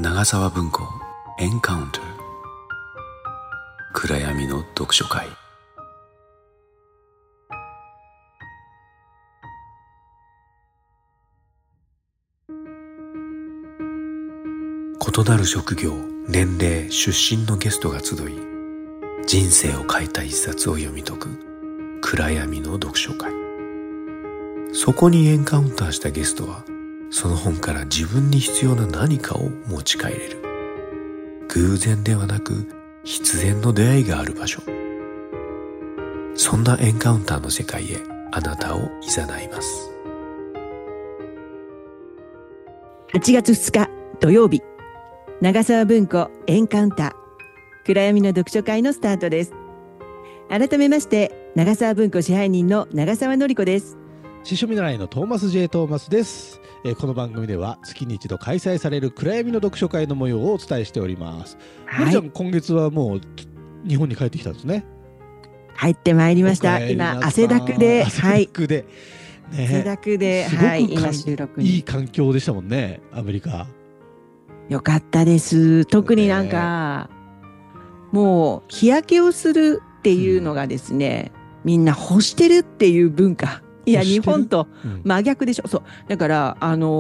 長沢文庫エンカウント、暗闇の読書会。異なる職業、年齢、出身のゲストが集い、人生を変えた一冊を読み解く暗闇の読書会。そこにエンカウンターしたゲストは、その本から自分に必要な何かを持ち帰れる。偶然ではなく必然の出会いがある場所。そんなエンカウンターの世界へあなたを誘います。 8月2日土曜日、長沢文庫エンカウンター暗闇の読書会のスタートです。改めまして長沢文庫支配人の長沢典子です。 司書見習いのトーマス J トーマスです。この番組では月に一度開催される暗闇の読書会の模様をお伝えしております。のりちゃん、今月はもう日本に帰ってきたんですね。 帰ってまいりました。今汗だくで、 汗だくで、 ね、汗だくで、 はい、 今収録にいい環境でしたもんね、アメリカ。 よかったです。特になんか、もう日焼けをするっていうのがですね、みんな干してるっていう文化。いや、日本と真逆でしょ。そう。だから、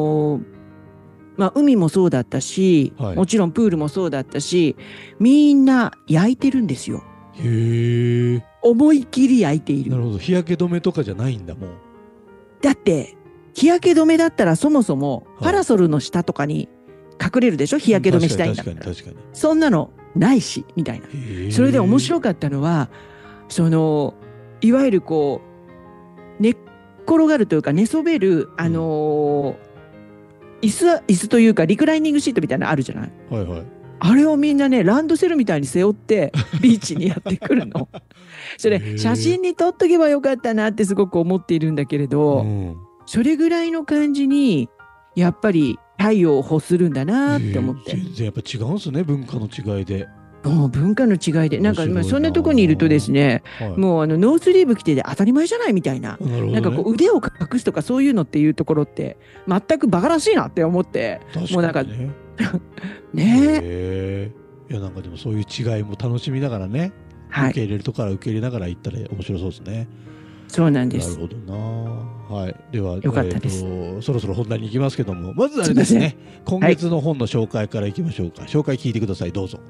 海もそうだったし、もちろんプールもそうだったし、みんな焼いてるんですよ。 へえ。 思い切り焼いている。 なるほど。日焼け止めとかじゃないんだ、もう。 だって、日焼け止めだったらそもそもパラソルの下とかに隠れるでしょ、日焼け止めしたいんだったら。確かに。そんなのないし、みたいな。それで面白かったのは、いわゆるこう、寝っ転がるというか寝そべる、椅子というかリクライニングシートみたいなのあるじゃない、 はいはい、 あれをみんなねランドセルみたいに背負ってビーチにやってくるのそれ写真に撮っとけばよかったなってすごく思っているんだけれど、それぐらいの感じにやっぱり太陽を欲するんだなって思って、 全然やっぱ違うんですね、文化の違いで。 文化の違いで、なんかそんなとこにいるとですね、もうノースリーブ着てて当たり前じゃないみたいな、なんかこう腕を隠すとかそういうのっていうところって全くバカらしいなって思って、もうなんかねえ、いやなんかでもそういう違いも楽しみながらね、受け入れるとこから受け入れながら行ったら面白そうですね。 そうなんです。 なるほどな。はい。では、 よかったです。 そろそろ本題に行きますけども、まずあれですね、今月の本の紹介からいきましょうか。紹介聞いてください、どうぞ。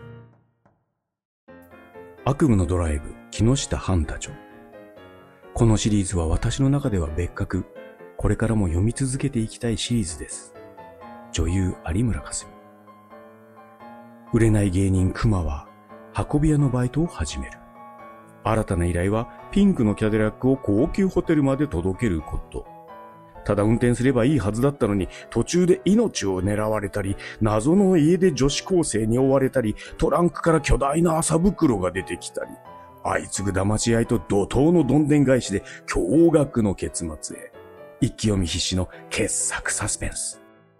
悪夢のドライブ、木下半太著。このシリーズは私の中では別格、これからも読み続けていきたいシリーズです。女優有村架純。売れない芸人熊は運び屋のバイトを始める。新たな依頼はピンクのキャデラックを高級ホテルまで届けること。ただ運転すればいいはずだったのに、途中で命を狙われたり、謎の家で女子高生に追われたり、トランクから巨大な麻袋が出てきたり、相次ぐ騙し合いと怒涛のどんでん返しで驚愕の結末へ。一気読み必至の傑作サスペンス。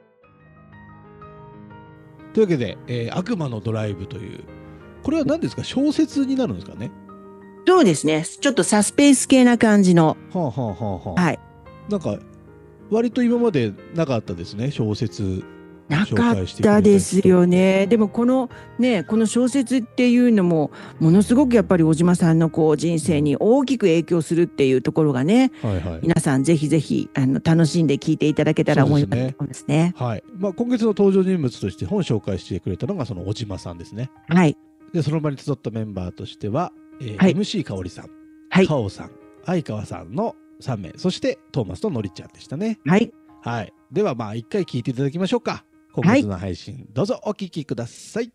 というわけで、悪魔のドライブという、これは何ですか、小説になるんですかね。 そうですね。ちょっとサスペンス系な感じの。 はい。なんか割と今までなかったですね、小説。 なかったですよね。でもこの小説っていうのもものすごくやっぱり小島さんのこう人生に大きく影響するっていうところがね、皆さんぜひぜひ楽しんで聞いていただけたら思いますね。 はい。まあ今月の登場人物として本紹介してくれたのがその小島さんですね。 はい。 でその場に集ったメンバーとしては、MC 香織さん、かおさん、相川さんの3名、そしてトーマスとのりちゃんでしたね。 はい。 はい。ではまあ一回聞いていただきましょうか。今月の配信、どうぞお聞きください。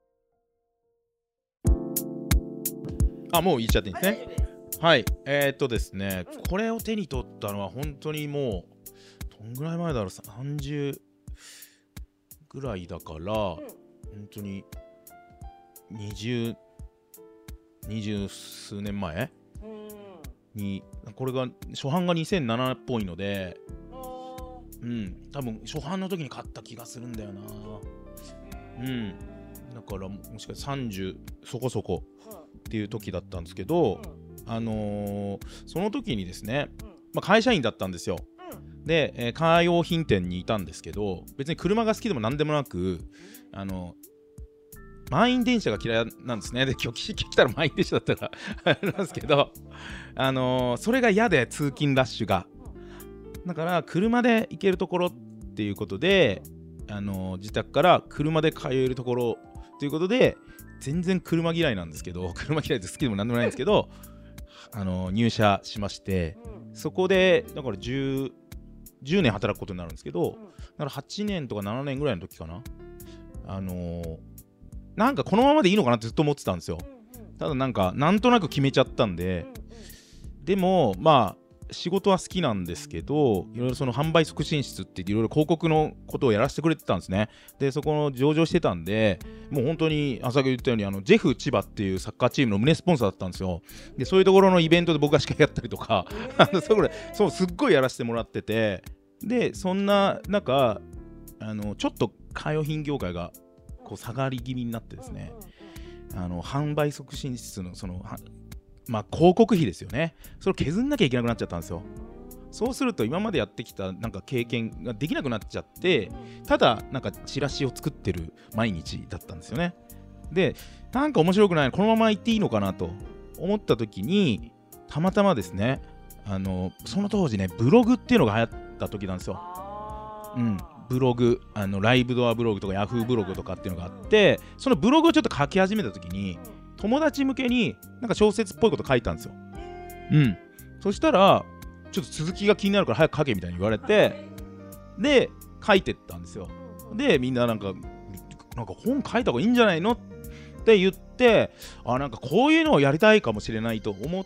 もう言っちゃっていいですね。はい。ですね、これを手に取ったのは本当にもうどんぐらい前だろう、30ぐらいだから、本当に20数年前に、これが初版が2007っぽいので、多分初版の時に買った気がするんだよな。だからもしかして30そこそこっていう時だったんですけど、その時にですね、会社員だったんですよ。で、カー用品店にいたんですけど、別に車が好きでも何でもなく、 満員電車が嫌いなんですね。で今日来たら満員電車だったらあれなんですけど、それが嫌で、通勤ラッシュが。だから車で行けるところっていうことで、自宅から車で通えるところということで、全然車嫌いなんですけど、車嫌いで好きでもなんでもないんですけど、入社しまして、そこでだから10年働くことになるんですけど、だから8年とか7年ぐらいの時かな、なんかこのままでいいのかなってずっと思ってたんですよ。ただなんとなく決めちゃったんで、でもまあ仕事は好きなんですけど、いろいろその販売促進室っていろいろ広告のことをやらせてくれてたんですね。でそこの上場してたんで、もう本当に先ほど言ったようにジェフ千葉っていうサッカーチームの胸スポンサーだったんですよ。でそういうところのイベントで僕が司会やったりとかそうすっごいやらせてもらってて、でそんな中ちょっとカー用品業界がこう下がり気味になってですね、販売促進室のまあ広告費ですよね、それを削んなきゃいけなくなっちゃったんですよ。そうすると今までやってきたなんか経験ができなくなっちゃって、ただなんかチラシを作ってる毎日だったんですよね。でなんか面白くない、このまま行っていいのかなと思った時に、たまたまですね、その当時ねブログっていうのが流行った時なんですよ。ブログ、ライブドアブログとかヤフーブログとかっていうのがあって、そのブログをちょっと書き始めた時に友達向けになんか小説っぽいこと書いたんですよ。そしたらちょっと続きが気になるから早く書けみたいに言われて、で書いてったんですよ。でみんななんか本書いた方がいいんじゃないのって言って、なんかこういうのをやりたいかもしれないと思って、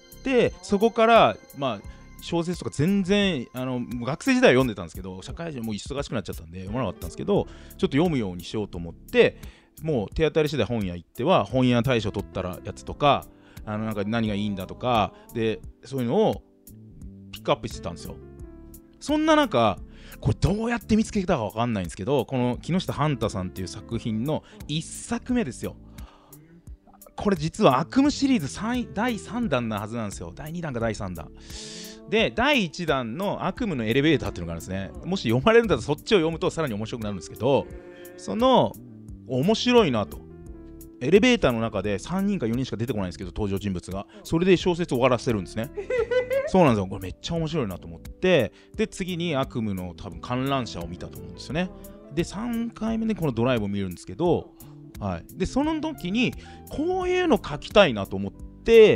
そこからまあ小説とか全然学生時代は読んでたんですけど、社会人もう忙しくなっちゃったんで読まなかったんですけど、ちょっと読むようにしようと思って、もう手当たり次第本屋行っては本屋大賞取ったらやつとか、なんか何がいいんだとかで、そういうのをピックアップしてたんですよ。そんな中これどうやって見つけたか分かんないんですけど、この木下ハンタさんっていう作品の1作目ですよ。これ実は悪夢シリーズ第3弾なはずなんですよ。第2弾か第3弾で、第1弾の悪夢のエレベーターっていうのがあるんですね。もし読まれるんだったらそっちを読むとさらに面白くなるんですけど、その面白いなと、エレベーターの中で3人か4人しか出てこないんですけど、登場人物がそれで小説を終わらせるんですね。そうなんですよ。これめっちゃ面白いなと思って、で次に悪夢の多分観覧車を見たと思うんですよね。で3回目でこのドライブを見るんですけど、でその時にこういうの書きたいなと思って、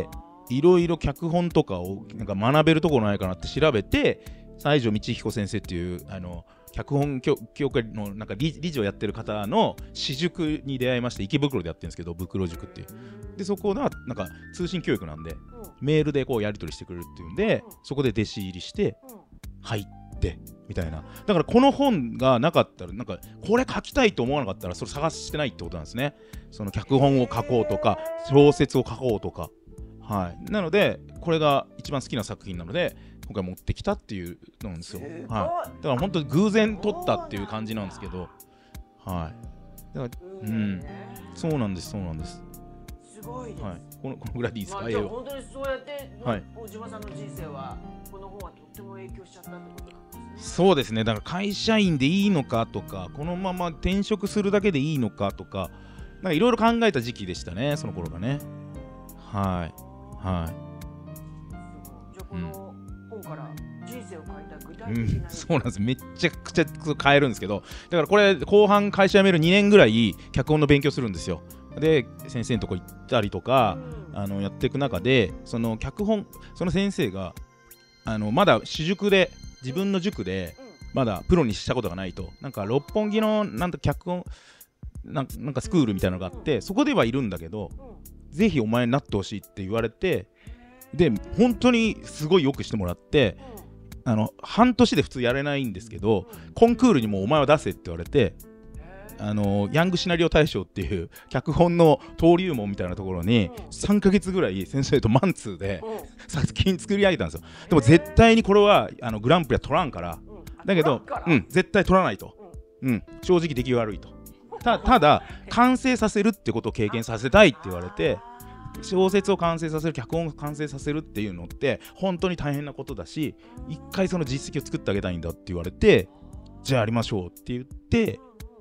いろいろ脚本とかをなんか学べるところないかなって調べて、西条道彦先生っていう脚本協会のなんか理事をやってる方の私塾に出会いまして、池袋でやってるんですけど、袋塾っていう。でそこがなんか通信教育なんで、メールでこうやり取りしてくれるっていうんで、そこで弟子入りして入ってみたいな。だからこの本がなかったら、なんかこれ書きたいと思わなかったらそれ探してないってことなんですね。その脚本を書こうとか小説を書こうとか。なのでこれが一番好きな作品なので今回持ってきたっていうのなんですよ。だから本当に偶然撮ったっていう感じなんですけど、だからそうなんです。 すごいです。 このぐらいでいいですか。 じゃあ本当にそうやって大島さんの人生はこの本はとっても影響しちゃったってことなんですね。 そうですね。だから会社員でいいのかとか、このまま転職するだけでいいのかとか、なんかいろいろ考えた時期でしたね、その頃がね。 じゃあこの本から人生を変えた具体的な、 そうなんです。めっちゃくちゃ変えるんですけど、だからこれ後半会社辞める2年ぐらい脚本の勉強するんですよ。で先生のとこ行ったりとか、やっていく中で、その脚本、その先生がまだ私塾で、自分の塾でまだプロにしたことがないと、なんか六本木のなんか脚本なんかスクールみたいなのがあって、そこではいるんだけど、ぜひお前になってほしいって言われて、で本当にすごいよくしてもらって、半年で普通やれないんですけど、コンクールにもお前は出せって言われて、ヤングシナリオ大賞っていう脚本の登竜門みたいなところに3ヶ月ぐらい先生とマンツーで作品作り上げたんですよ。でも絶対にこれはグランプリは取らんから、だけど絶対取らないと、正直出来悪いと、ただ完成させるってことを経験させたいって言われて、小説を完成させる、脚本を完成させるっていうのって本当に大変なことだし、一回その実績を作ってあげたいんだって言われて、じゃあやりましょうって言って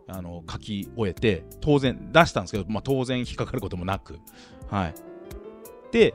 書き終えて当然出したんですけど、まあ、当然引っかかることもなく、はい、で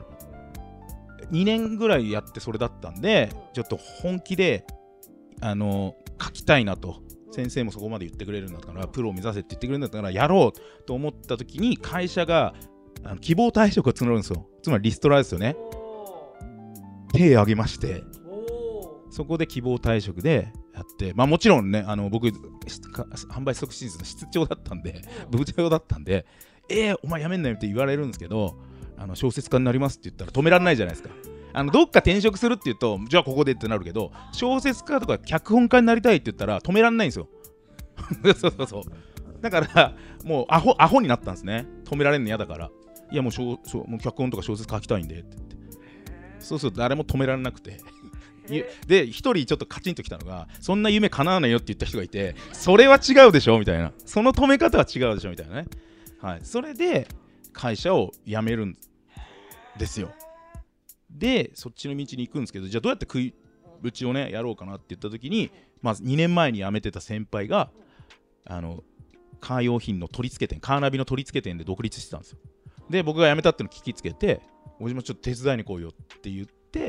2年ぐらいやってそれだったんでちょっと本気で書きたいなと、先生もそこまで言ってくれるんだからプロを目指せって言ってくれるんだったからやろうと思った時に会社が希望退職を募るんですよ。つまりリストラですよね。手を挙げまして、そこで希望退職でやって、まあもちろんね僕販売促進室の室長だったんで部長だったんでお前やめんなよって言われるんですけど、小説家になりますって言ったら止められないじゃないですか。どっか転職するって言うとじゃあここでってなるけど、小説家とか脚本家になりたいって言ったら止められないんですよそうだからもうアホになったんですね。止められるの嫌だから、いやもう脚本とか小説書きたいんでって言って、そうすると誰も止められなくてで一人ちょっとカチンときたのが、そんな夢叶わないよって言った人がいて、それは違うでしょみたいな、その止め方は違うでしょみたいなね、はい、それで会社を辞めるんですよ。でそっちの道に行くんですけど、じゃあどうやって食いぶちをねやろうかなって言った時に、まず2年前に辞めてた先輩がカー用品の取り付け店、カーナビの取り付け店で独立してたんですよ。で僕が辞めたっていうのを聞きつけて、おじもちょっと手伝いに来いよって言って、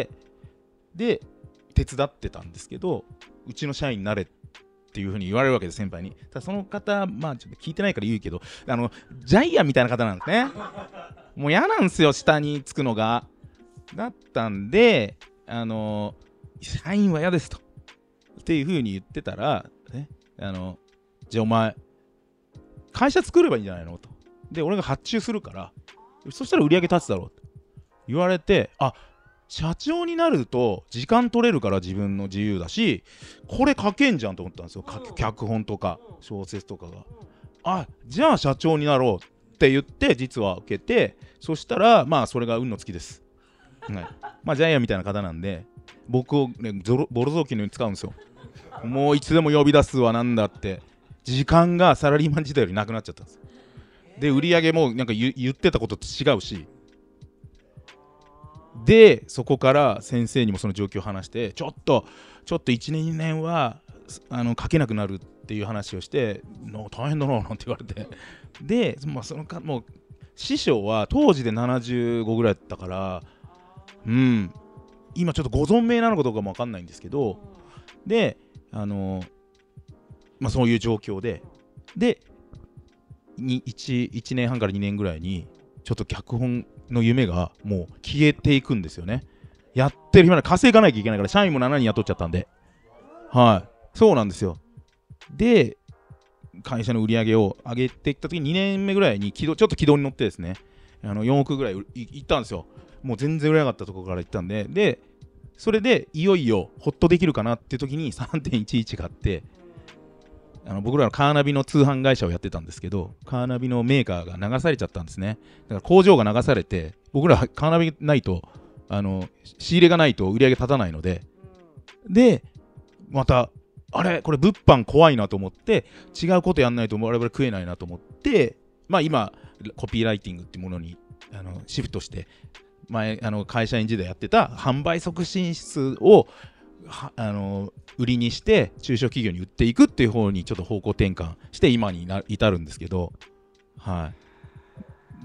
で手伝ってたんですけど、うちの社員になれっていう風に言われるわけです、先輩に。ただその方、まあちょっと聞いてないから言うけど、ジャイアンみたいな方なんですね。もう嫌なんですよ、下につくのが。だったんで、社員は嫌ですと。っていう風に言ってたら、ね、じゃあお前、会社作ればいいんじゃないのと。で、俺が発注するから、そしたら売り上げ立つだろうって言われて、社長になると時間取れるから自分の自由だし、これ書けんじゃんと思ったんですよ。脚本とか小説とかが。じゃあ社長になろうって言って実は受けて、そしたらまあそれが運の尽きです。はい、まあジャイアンみたいな方なんで、僕をねボロ雑巾のように使うんですよ。もういつでも呼び出すわなんだって、時間がサラリーマン時代よりなくなっちゃったんです。で売り上げもなんか言ってたことと違うし。でそこから先生にもその状況を話して、ちょっと1年2年は書けなくなるっていう話をして、大変だななんて言われて、で、まあ、もう師匠は当時で75ぐらいだったから、今ちょっとご存命なのかどうかも分かんないんですけど、でまあ、そういう状況で 1年半から2年ぐらいにちょっと脚本の夢がもう消えていくんですよね。やってる暇で稼がなきゃいけないから、社員も7人雇っちゃったんで、はい、そうなんですよ。で会社の売り上げを上げていった時に2年目ぐらいにちょっと軌道に乗ってですね、4億ぐらいいったんですよ。もう全然売れなかったところから行ったんで、それでいよいよホッとできるかなっていう時に 3.11 があって、僕らのカーナビの通販会社をやってたんですけど、カーナビのメーカーが流されちゃったんですね。だから工場が流されて、僕らカーナビないと仕入れがないと売り上げ立たないので、でまたこれ物販怖いなと思って、違うことやんないと我々食えないなと思って、まあ今コピーライティングっていうものにシフトして、前会社員時代やってた販売促進室を売りにして中小企業に売っていくっていう方にちょっと方向転換して今に至るんですけど、はい。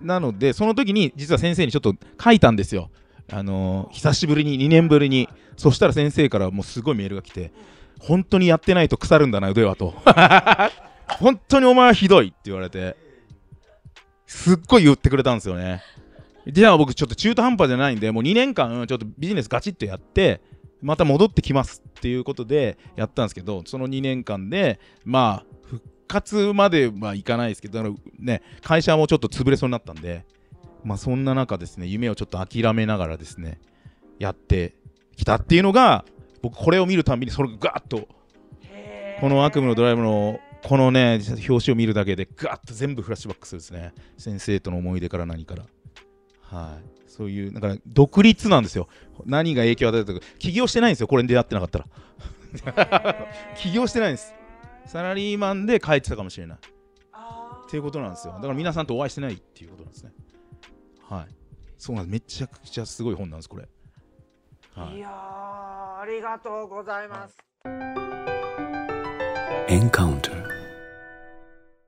なのでその時に実は先生にちょっと書いたんですよ。久しぶりに2年ぶりに。そしたら先生からもうすごいメールが来て、本当にやってないと腐るんだな腕はと本当にお前はひどいって言われて、すっごい言ってくれたんですよね。じゃあ僕ちょっと中途半端じゃないんで、もう2年間ちょっとビジネスガチッとやってまた戻ってきますっていうことでやったんですけど、その2年間でまあ復活まではいかないですけどね、会社もちょっと潰れそうになったんで、まあそんな中ですね、夢をちょっと諦めながらですねやってきたっていうのが、僕これを見るたびにそれがガーッとこの悪夢のドライブのこのね表紙を見るだけでガーッと全部フラッシュバックするですね。先生との思い出から何から、はい、そういうだから独立なんですよ。何が影響を与えたか、起業してないんですよ、これに出会ってなかったら起業してないんです。サラリーマンで帰ってたかもしれないっていうことなんですよ。だから皆さんとお会いしてないっていうことなんですね。はい、そうなんです。めちゃくちゃすごい本なんですこれ。はい、 いやありがとうございます。 エンカウンター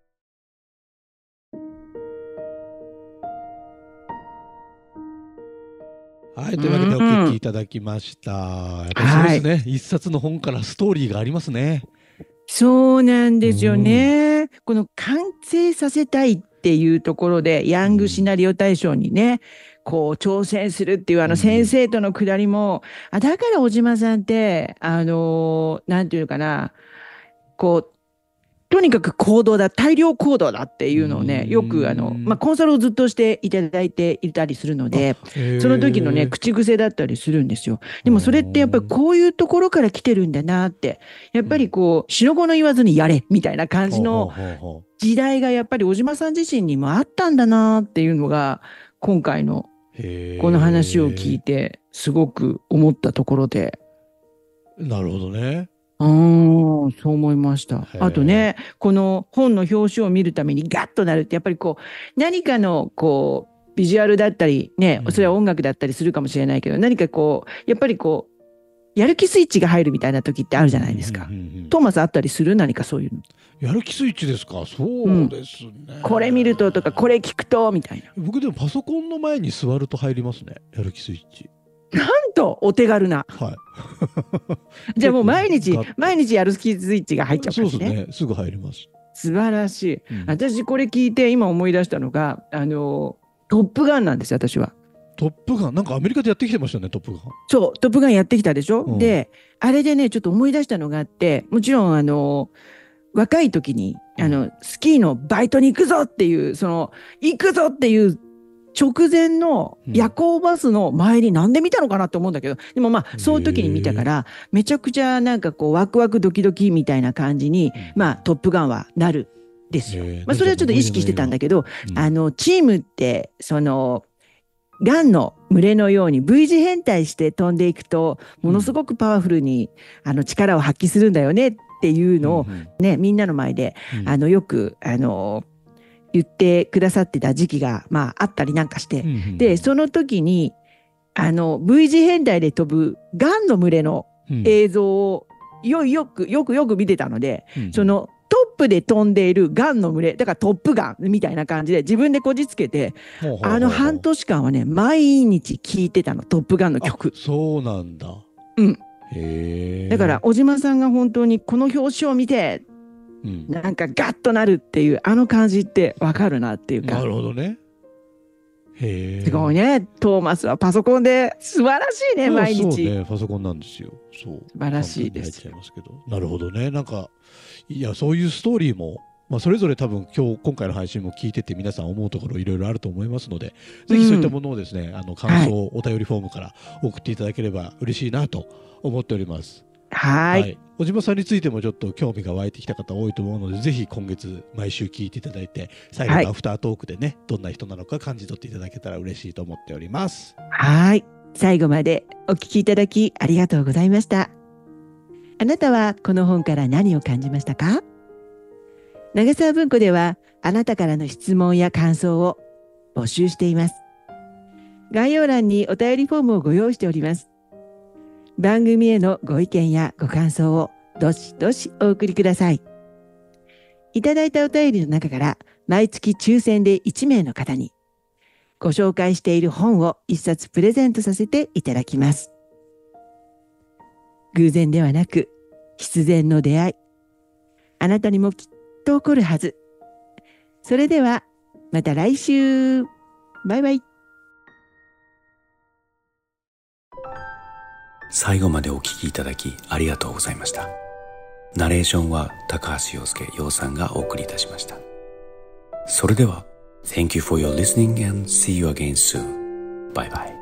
はい、というわけでお聞きいただきました。やっぱりそうですね、一冊の本からストーリーがありますね。 そうなんですよね。この完成させたいっていうところで、ヤングシナリオ大賞にね、こう挑戦するっていう先生とのくだりも、だから小島さんって、なんていうかな、こう、とにかく行動だ、大量行動だっていうのをね、よくコンサルをずっとしていただいていたりするので、その時のね、口癖だったりするんですよ。でもそれってやっぱりこういうところから来てるんだなって、やっぱりこう、しのごの言わずにやれみたいな感じの時代がやっぱり小島さん自身にもあったんだなっていうのが、今回のこの話を聞いて、すごく思ったところで。 なるほどね。 そう思いました。あとね、この本の表紙を見るためにガッとなるって、やっぱりこう、何かのこう、ビジュアルだったり、ね、それは音楽だったりするかもしれないけど、何かこう、やっぱりこう、やる気スイッチが入るみたいな時ってあるじゃないですか。トーマスあったりする？何かそういうの。 やる気スイッチですか？そうですね。 これ見るととか、これ聞くと、みたいな。 僕でもパソコンの前に座ると入りますね。やる気スイッチ。 なんとお手軽な。 はい。 じゃあもう毎日やる気スイッチが入っちゃうからね。 そうですね。すぐ入ります。 素晴らしい。私これ聞いて今思い出したのが、トップガンなんですよ、私は。 トップガン、なんかアメリカでやってきてましたね、トップガン。 そう、トップガンやってきたでしょ。で、あれでね、ちょっと思い出したのがあって、もちろん若い時に、スキーのバイトに行くぞっていう、行くぞっていう、直前の夜行バスの前になんで見たのかなって思うんだけど、でもまあ、その時に見たから、めちゃくちゃなんかこう、ワクワクドキドキみたいな感じに、まあ、トップガンはなるんですよ。まあ、それはちょっと意識してたんだけど、チームって、ガンの群れのように V 字編隊して飛んでいくと、ものすごくパワフルに、力を発揮するんだよねっていうのをね、みんなの前で、よく、言ってくださってた時期が、まあ、あったりなんかして。で、その時に、V 字編隊で飛ぶガンの群れの映像をよく見てたので、トップで飛んでいるガンの群れ、だからトップガンみたいな感じで自分でこじつけて、半年間はね、毎日聴いてたの、トップガンの曲。 そうなんだ。 だから、小島さんが本当にこの表紙を見て、なんかガッとなるっていう感じってわかるなっていうか。 なるほどね。 すごいね。トーマスはパソコンで素晴らしいね、毎日。 そうね、パソコンなんですよ。そう。 素晴らしいです。 なるほどね。なんか、いや、そういうストーリーも、まあ、それぞれ多分今回の配信も聞いてて皆さん思うところいろいろあると思いますので、ぜひそういったものをですね、感想、お便りフォームから送っていただければ嬉しいなと思っております。 はい。 小島さんについてもちょっと興味が湧いてきた方多いと思うので、ぜひ今月毎週聞いていただいて、最後のアフタートークでね、どんな人なのか感じ取っていただけたら嬉しいと思っております。 はい。最後までお聞きいただきありがとうございました。あなたはこの本から何を感じましたか？長沢文庫ではあなたからの質問や感想を募集しています。概要欄にお便りフォームをご用意しております。番組へのご意見やご感想をどしどしお送りください。いただいたお便りの中から毎月抽選で1名の方にご紹介している本を1冊プレゼントさせていただきます。偶然ではなく必然の出会い。あなたにもきっと起こるはず。それではまた来週。バイバイ。 最後までお聞きいただきありがとうございました。ナレーションは高橋洋介洋さんがお送りいたしました。それでは Thank you for your listening and see you again soon. Bye bye.